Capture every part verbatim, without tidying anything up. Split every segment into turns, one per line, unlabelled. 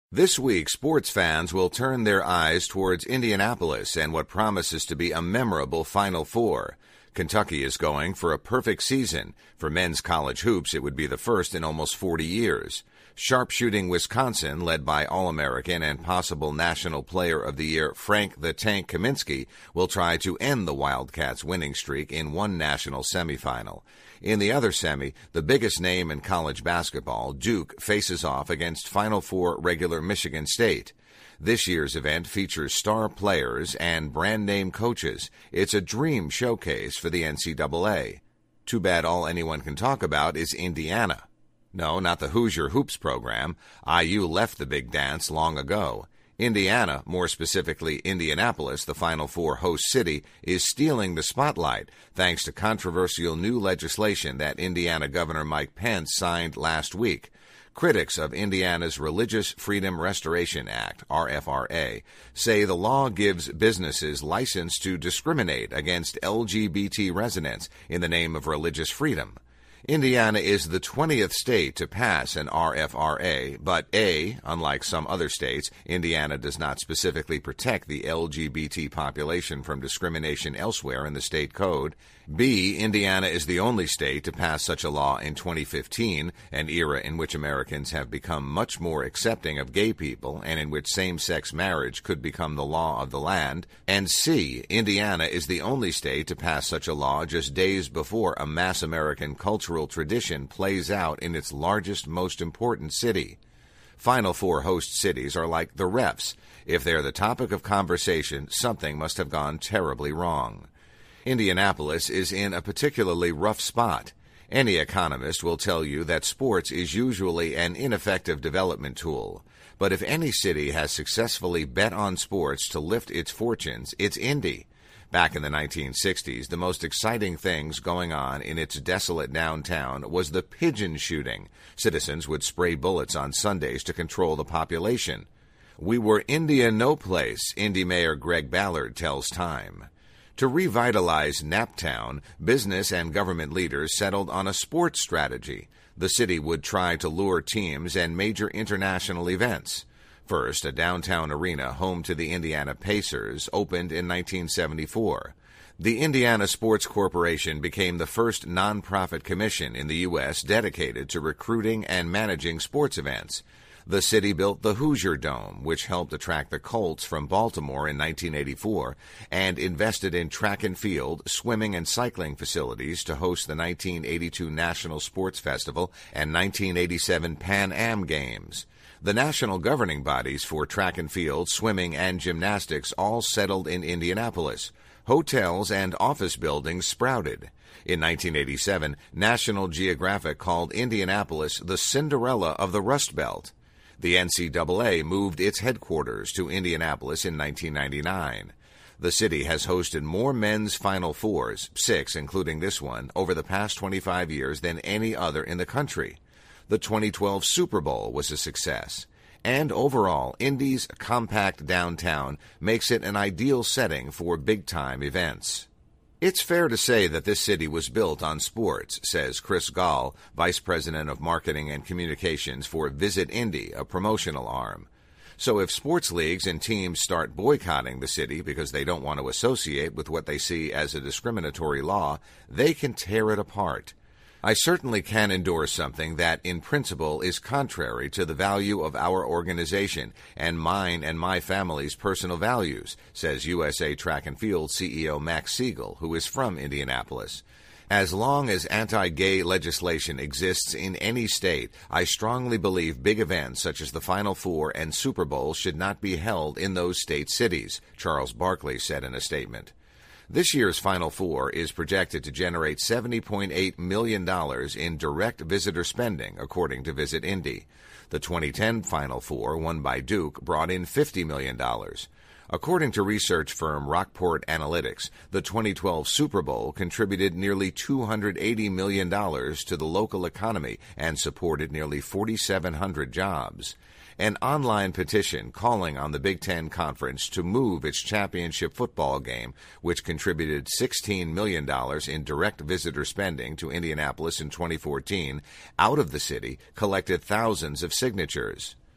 This week, sports fans will turn their eyes towards Indianapolis and what promises to be a memorable Final Four. Kentucky is going for a perfect season. For men's college hoops, it would be the first in almost forty years. Sharpshooting Wisconsin, led by All-American and possible National Player of the Year Frank the Tank Kaminsky, will try to end the Wildcats' winning streak in one national semifinal. In the other semi, the biggest name in college basketball, Duke, faces off against Final Four regular Michigan State. This year's event features star players and brand-name coaches. It's a dream showcase for the N C double A. Too bad all anyone can talk about is Indiana. No, not the Hoosier Hoops program. I U left the big dance long ago. Indiana, more specifically Indianapolis, the Final Four host city, is stealing the spotlight thanks to controversial new legislation that Indiana Governor Mike Pence signed last week. Critics of Indiana's Religious Freedom Restoration Act, R F R A, say the law gives businesses license to discriminate against L G B T residents in the name of religious freedom. Indiana is the twentieth state to pass an R F R A, but A, unlike some other states, Indiana does not specifically protect the L G B T population from discrimination elsewhere in the state code. B, Indiana is the only state to pass such a law in twenty fifteen, an era in which Americans have become much more accepting of gay people and in which same-sex marriage could become the law of the land. And C, Indiana is the only state to pass such a law just days before a mass American cultural tradition plays out in its largest, most important city. Final Four host cities are like the refs. If they're the topic of conversation, something must have gone terribly wrong. Indianapolis is in a particularly rough spot. Any economist will tell you that sports is usually an ineffective development tool. But if any city has successfully bet on sports to lift its fortunes, it's Indy. Back in the nineteen sixties, the most exciting things going on in its desolate downtown was the pigeon shooting. Citizens would spray bullets on Sundays to control the population. We were India no place, Indy Mayor Greg Ballard tells Time. To revitalize Naptown, business and government leaders settled on a sports strategy. The city would try to lure teams and major international events. First, a downtown arena home to the Indiana Pacers opened in nineteen seventy-four. The Indiana Sports Corporation became the first nonprofit commission in the U S dedicated to recruiting and managing sports events. The city built the Hoosier Dome, which helped attract the Colts from Baltimore in nineteen eighty-four, and invested in track and field, swimming and cycling facilities to host the nineteen eighty-two National Sports Festival and nineteen eighty-seven Pan Am Games. The national governing bodies for track and field, swimming, and gymnastics all settled in Indianapolis. Hotels and office buildings sprouted. In nineteen eighty-seven, National Geographic called Indianapolis the Cinderella of the Rust Belt. The N C double A moved its headquarters to Indianapolis in nineteen ninety-nine. The city has hosted more men's Final Fours, six including this one, over the past twenty-five years than any other in the country. The twenty twelve Super Bowl was a success. And overall, Indy's compact downtown makes it an ideal setting for big-time events. It's fair to say that this city was built on sports, says Chris Gall, Vice President of Marketing and Communications for Visit Indy, a promotional arm. So if sports leagues and teams start boycotting the city because they don't want to associate with what they see as a discriminatory law, they can tear it apart. I certainly can endorse something that, in principle, is contrary to the value of our organization and mine and my family's personal values, says U S A Track and Field C E O Max Siegel, who is from Indianapolis. As long as anti-gay legislation exists in any state, I strongly believe big events such as the Final Four and Super Bowl should not be held in those state cities, Charles Barkley said in a statement. This year's Final Four is projected to generate seventy point eight million dollars in direct visitor spending, according to Visit Indy. The twenty ten Final Four, won by Duke, brought in fifty million dollars. According to research firm Rockport Analytics, the twenty twelve Super Bowl contributed nearly two hundred eighty million dollars to the local economy and supported nearly four thousand seven hundred jobs. An online petition calling on the Big Ten Conference to move its championship football game, which contributed sixteen million dollars in direct visitor spending to Indianapolis in twenty fourteen, out of the city, collected thousands of signatures.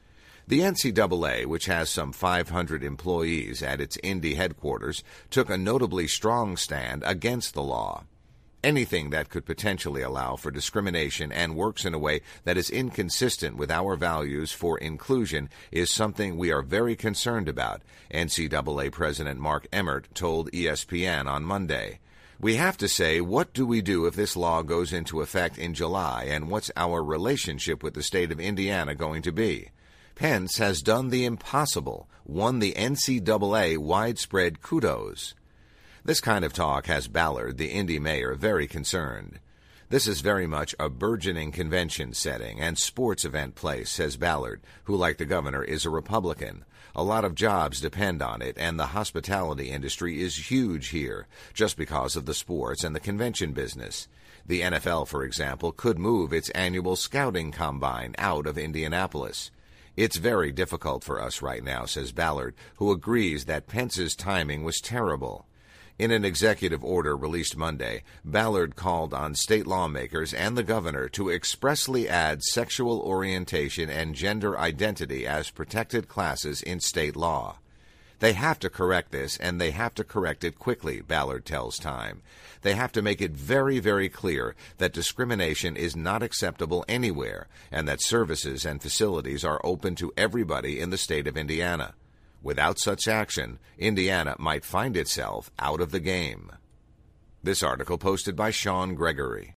The N C double A, which has some five hundred employees at its Indy headquarters, took a notably strong stand against the law. Anything that could potentially allow for discrimination and works in a way that is inconsistent with our values for inclusion is something we are very concerned about, N C double A President Mark Emmert told E S P N on Monday. We have to say, what do we do if this law goes into effect in July, and what's our relationship with the state of Indiana going to be? Pence has done the impossible, won the N C double A widespread kudos. This kind of talk has Ballard, the Indy mayor, very concerned. This is very much a burgeoning convention setting and sports event place, says Ballard, who, like the governor, is a Republican. A lot of jobs depend on it, and the hospitality industry is huge here, just because of the sports and the convention business. The N F L, for example, could move its annual scouting combine out of Indianapolis. It's very difficult for us right now, says Ballard, who agrees that Pence's timing was terrible. In an executive order released Monday, Ballard called on state lawmakers and the governor to expressly add sexual orientation and gender identity as protected classes in state law. They have to correct this, and they have to correct it quickly, Ballard tells Time. They have to make it very, very clear that discrimination is not acceptable anywhere, and that services and facilities are open to everybody in the state of Indiana. Without such action, Indiana might find itself out of the game. This article posted by Sean Gregory.